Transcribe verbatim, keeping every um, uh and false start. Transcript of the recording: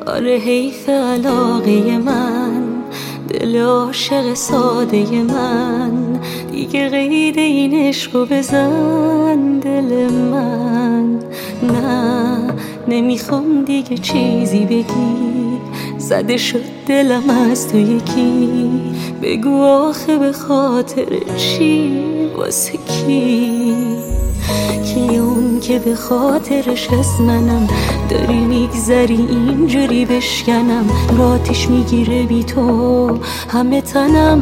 آره حیف علاقه من، دل عاشق ساده من، دیگه قید این عشقو بزن دل من. نه نمیخوام دیگه چیزی بگی، زده شد دلم از تو یکی. بگو آخه به خاطر چی، واسه کی؟ کی اون که به خاطرش از منم داری میگذری اینجوری بشکنم؟ راتش میگیره بی تو همه تنم،